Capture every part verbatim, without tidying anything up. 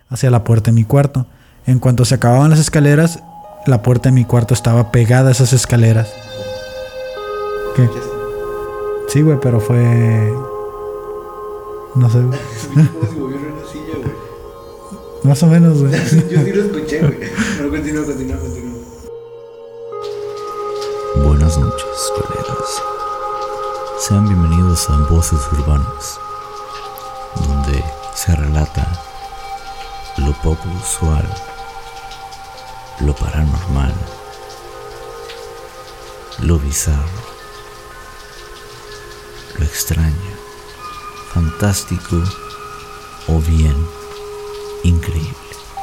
hacia la puerta de mi cuarto. En cuanto se acababan las escaleras, la puerta de mi cuarto estaba pegada a esas escaleras. ¿Qué? Sí, güey, pero fue... No sé. ¿Cómo se movió en una silla, güey? Más o menos, güey. Yo sí lo escuché, güey. Pero continúa, continúa, continúa. Buenas noches, colegas. Sean bienvenidos a Voces Urbanas, donde se relata lo poco usual, lo paranormal, lo bizarro, lo extraño, fantástico o bien increíble.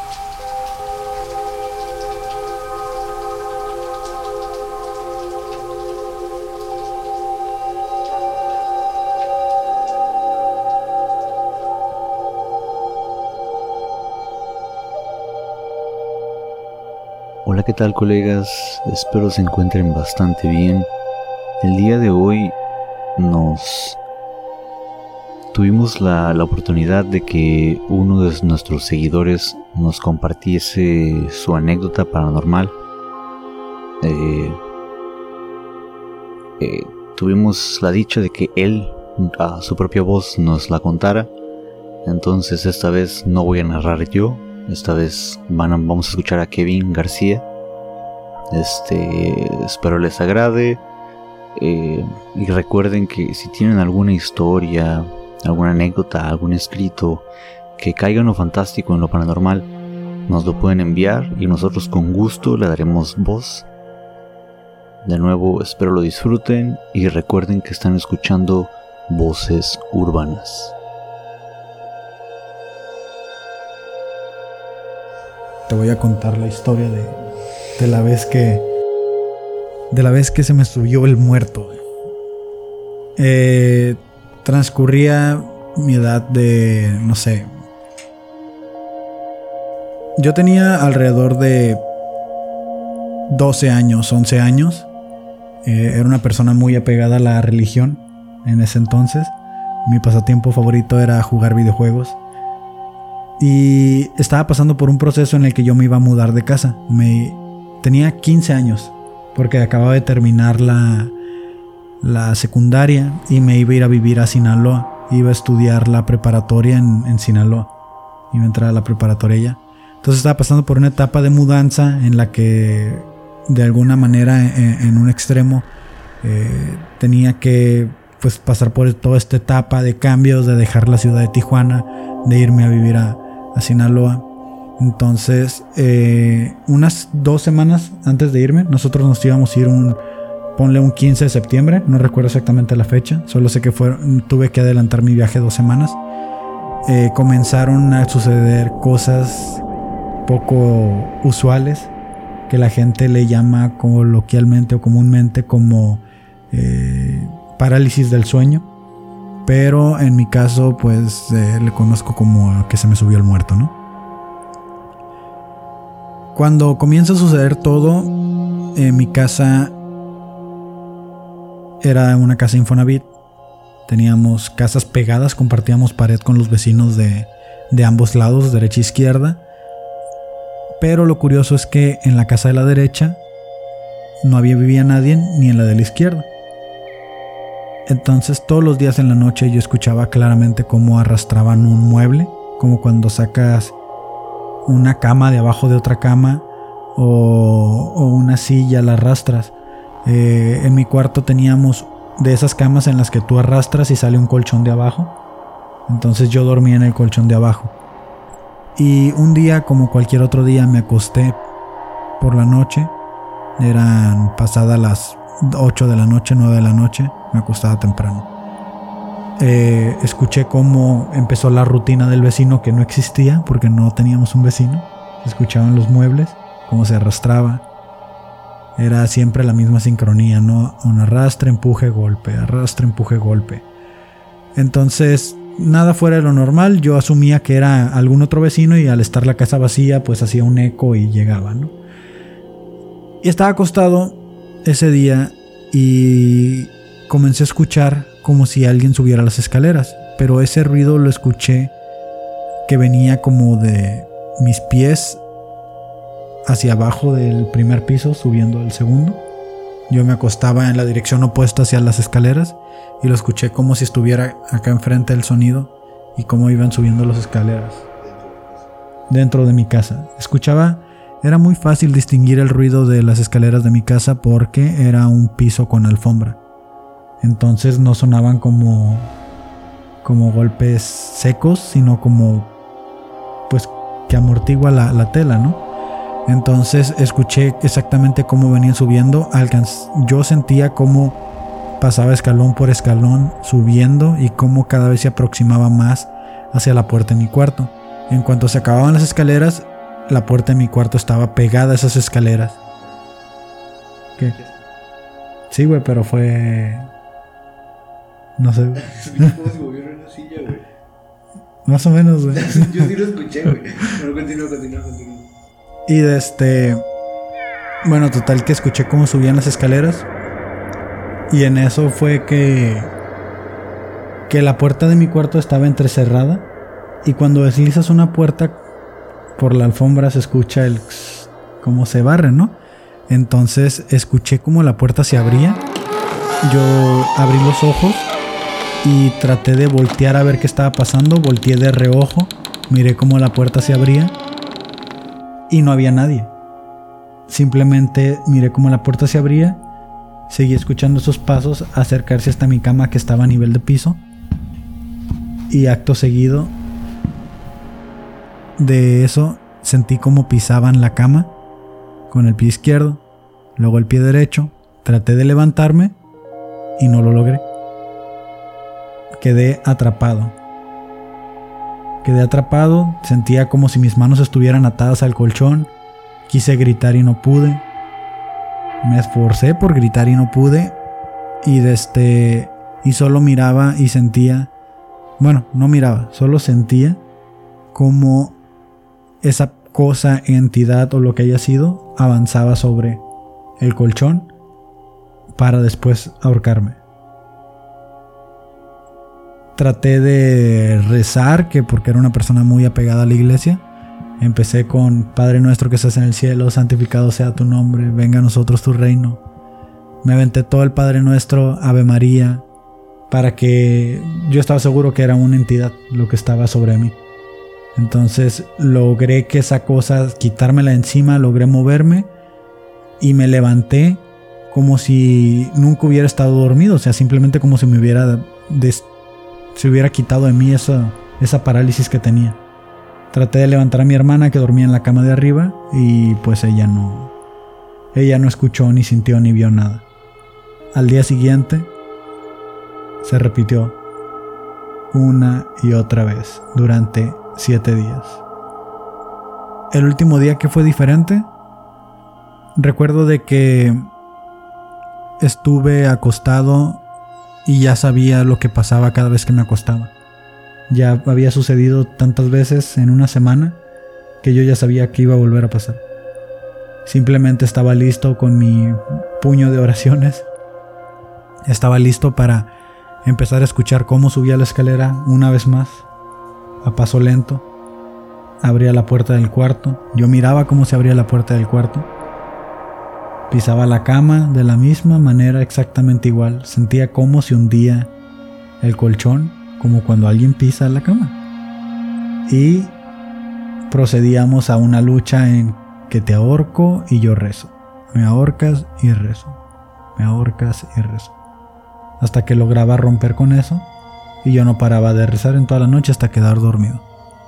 Hola, ¿qué tal, colegas? Espero se encuentren bastante bien. El día de hoy nos tuvimos la, la oportunidad de que uno de nuestros seguidores nos compartiese su anécdota paranormal. Eh, eh, tuvimos la dicha de que él a su propia voz nos la contara. Entonces esta vez no voy a narrar yo. Esta vez van a, vamos a escuchar a Kevin García. Este, espero les agrade. Eh, y recuerden que si tienen alguna historia, alguna anécdota, algún escrito que caiga en lo fantástico, en lo paranormal, nos lo pueden enviar y nosotros con gusto le daremos voz. De nuevo, espero lo disfruten y recuerden que están escuchando Voces Urbanas. Te voy a contar la historia de, de la vez que de la vez que se me subió el muerto. Eh, transcurría mi edad de, no sé, yo tenía alrededor de doce años, once años. Eh, era una persona muy apegada a la religión en ese entonces. Mi pasatiempo favorito era jugar videojuegos. Y estaba pasando por un proceso en el que yo me iba a mudar de casa. Me, tenía quince años, porque acababa de terminar la, la secundaria y me iba a ir a vivir a Sinaloa. Iba a estudiar la preparatoria en, en Sinaloa. Iba a entrar a la preparatoria ya. Entonces estaba pasando por una etapa de mudanza en la que de alguna manera en, en un extremo eh, tenía que pues pasar por toda esta etapa de cambios, de dejar la ciudad de Tijuana, de irme a vivir a a Sinaloa. Entonces eh, unas dos semanas antes de irme, nosotros nos íbamos a ir un, ponle un quince de septiembre, no recuerdo exactamente la fecha, solo sé que fue, tuve que adelantar mi viaje dos semanas. Eh, comenzaron a suceder cosas poco usuales que la gente le llama coloquialmente o comúnmente como eh, parálisis del sueño. Pero en mi caso, pues eh, le conozco como que se me subió el muerto, ¿no? Cuando comienza a suceder todo, en mi casa era una casa Infonavit. Teníamos casas pegadas, compartíamos pared con los vecinos de, de ambos lados, derecha e izquierda. Pero lo curioso es que en la casa de la derecha no había vivía nadie, ni en la de la izquierda. Entonces todos los días en la noche yo escuchaba claramente cómo arrastraban un mueble, como cuando sacas una cama de abajo de otra cama o, o una silla, la arrastras. Eh, en mi cuarto teníamos de esas camas en las que tú arrastras y sale un colchón de abajo. Entonces yo dormía en el colchón de abajo. Y un día, como cualquier otro día, me acosté por la noche. Eran pasadas las ocho de la noche, nueve de la noche. Me acostaba temprano. Eh, escuché cómo empezó la rutina del vecino, que no existía porque no teníamos un vecino. Se escuchaban los muebles, cómo se arrastraba. Era siempre la misma sincronía, ¿no? Un arrastre, empuje, golpe, arrastre, empuje, golpe. Entonces, nada fuera de lo normal. Yo asumía que era algún otro vecino y al estar la casa vacía, pues hacía un eco y llegaba, ¿no? Y estaba acostado ese día y comencé a escuchar como si alguien subiera las escaleras, pero ese ruido lo escuché que venía como de mis pies hacia abajo del primer piso, subiendo al segundo. Yo me acostaba en la dirección opuesta hacia las escaleras y lo escuché como si estuviera acá enfrente el sonido y cómo iban subiendo las escaleras dentro de mi casa. Escuchaba, era muy fácil distinguir el ruido de las escaleras de mi casa porque era un piso con alfombra. Entonces no sonaban como como golpes secos, sino como pues que amortigua la, la tela, ¿no? Entonces escuché exactamente cómo venían subiendo. Alcanz- yo sentía cómo pasaba escalón por escalón subiendo y cómo cada vez se aproximaba más hacia la puerta de mi cuarto. En cuanto se acababan las escaleras, la puerta de mi cuarto estaba pegada a esas escaleras. ¿Qué? Sí, güey, pero fue... No sé. Vi cómo se movió en una silla, güey. Más o menos, güey. Yo sí lo escuché, güey. Pero continúa, continúa, continúa. Y de este... Bueno, total que escuché cómo subían las escaleras. Y en eso fue que... Que la puerta de mi cuarto estaba entrecerrada. Y cuando deslizas una puerta por la alfombra se escucha el... Como se barre, ¿no? Entonces escuché como la puerta se abría. Yo abrí los ojos y traté de voltear a ver qué estaba pasando. Volteé de reojo, miré cómo la puerta se abría y no había nadie. Simplemente miré cómo la puerta se abría, seguí escuchando esos pasos acercarse hasta mi cama que estaba a nivel de piso, y acto seguido de eso sentí como pisaban la cama con el pie izquierdo, luego el pie derecho. Traté de levantarme y no lo logré. Quedé atrapado. Quedé atrapado, sentía como si mis manos estuvieran atadas al colchón. Quise gritar y no pude. Me esforcé por gritar y no pude. Y desde y solo miraba y sentía, bueno, no miraba, solo sentía como esa cosa, entidad o lo que haya sido avanzaba sobre el colchón para después ahorcarme. Traté de rezar, que porque era una persona muy apegada a la iglesia. Empecé con Padre nuestro que estás en el cielo, santificado sea tu nombre, venga a nosotros tu reino. Me aventé todo el Padre nuestro, Ave María, para que yo estaba seguro que era una entidad lo que estaba sobre mí. Entonces logré que esa cosa, quitármela encima, logré moverme y me levanté como si nunca hubiera estado dormido, o sea, simplemente como si me hubiera des- se hubiera quitado de mí esa, esa parálisis que tenía. Traté de levantar a mi hermana que dormía en la cama de arriba y pues ella no, ella no escuchó, ni sintió, ni vio nada. Al día siguiente se repitió una y otra vez durante siete días. El último día que fue diferente, recuerdo de que estuve acostado y ya sabía lo que pasaba cada vez que me acostaba. Ya había sucedido tantas veces en una semana que yo ya sabía que iba a volver a pasar. Simplemente estaba listo con mi puño de oraciones. Estaba listo para empezar a escuchar cómo subía la escalera una vez más, a paso lento. Abría la puerta del cuarto. Yo miraba cómo se abría la puerta del cuarto. Pisaba la cama de la misma manera, exactamente igual. Sentía como si hundía el colchón, como cuando alguien pisa la cama. Y procedíamos a una lucha en que te ahorco y yo rezo. Me ahorcas y rezo. Me ahorcas y rezo. Hasta que lograba romper con eso y yo no paraba de rezar en toda la noche hasta quedar dormido.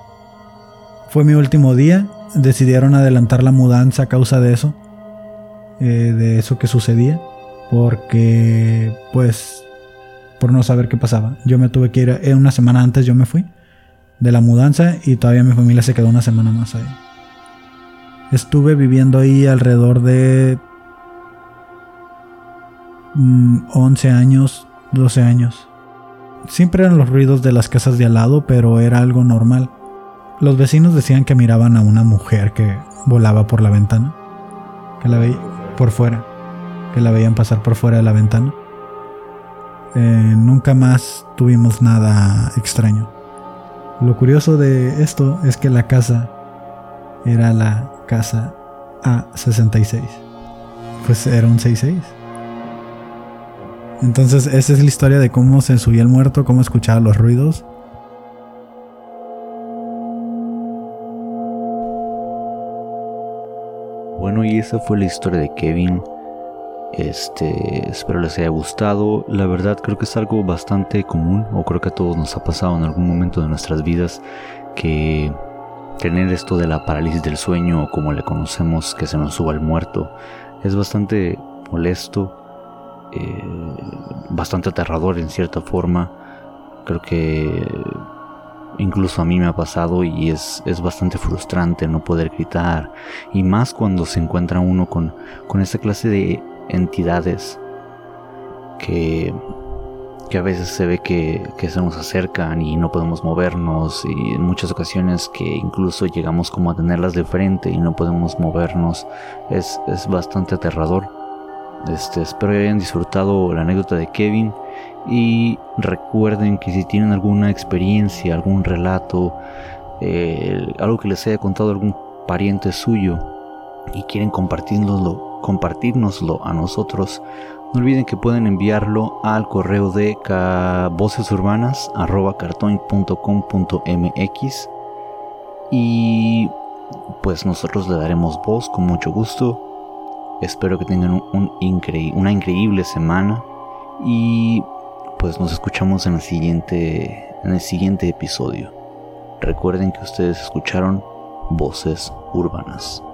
Fue mi último día. Decidieron adelantar la mudanza a causa de eso. Eh, de eso que sucedía, porque pues por no saber qué pasaba. Yo me tuve que ir, eh, una semana antes yo me fui de la mudanza y todavía mi familia se quedó una semana más ahí. Estuve viviendo ahí alrededor de mm, once años, doce años. Siempre eran los ruidos de las casas de al lado, pero era algo normal. Los vecinos decían que miraban a una mujer que volaba por la ventana, que la veía por fuera, que la veían pasar por fuera de la ventana. Eh, nunca más tuvimos nada extraño. Lo curioso de esto es que la casa era la casa A sesenta y seis. Pues era un sesenta y seis. Entonces esa es la historia de cómo se subía el muerto, cómo escuchaba los ruidos. Bueno, y esa fue la historia de Kevin. Este, espero les haya gustado. La verdad creo que es algo bastante común, o creo que a todos nos ha pasado en algún momento de nuestras vidas, que tener esto de la parálisis del sueño, o como le conocemos, que se nos suba el muerto, es bastante molesto, eh, bastante aterrador en cierta forma. Creo que incluso a mí me ha pasado y es, es bastante frustrante no poder gritar, y más cuando se encuentra uno con, con esta clase de entidades que, que a veces se ve que, que se nos acercan y no podemos movernos, y en muchas ocasiones que incluso llegamos como a tenerlas de frente y no podemos movernos. Es, es bastante aterrador. Este, espero que hayan disfrutado la anécdota de Kevin, y recuerden que si tienen alguna experiencia, algún relato, eh, algo que les haya contado algún pariente suyo y quieren compartirnoslo, compartirnoslo a nosotros, no olviden que pueden enviarlo al correo de vocesurbanas arroba cartoon punto com punto m x, y pues nosotros le daremos voz con mucho gusto. Espero que tengan un, un incre- una increíble semana, y pues nos escuchamos en el siguiente, en el siguiente episodio. Recuerden que ustedes escucharon Voces Urbanas.